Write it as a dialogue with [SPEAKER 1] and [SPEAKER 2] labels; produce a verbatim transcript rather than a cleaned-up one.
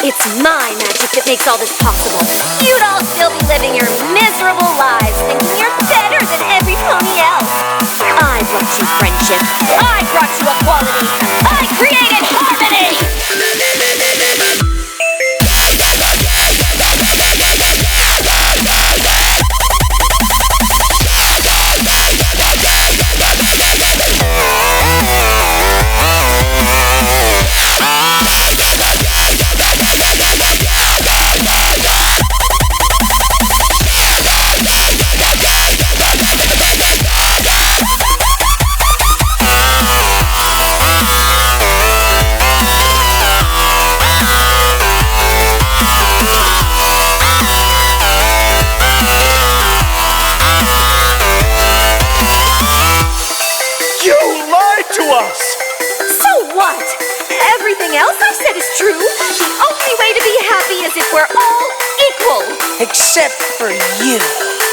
[SPEAKER 1] It's my magic that makes all this possible. You'd all still be living your miserable lives, thinking you're better than every pony else. I brought you friendship. I brought you equality. I created harmony! What? Everything else I said is true. The only way to be happy is if we're all equal.
[SPEAKER 2] Except for you.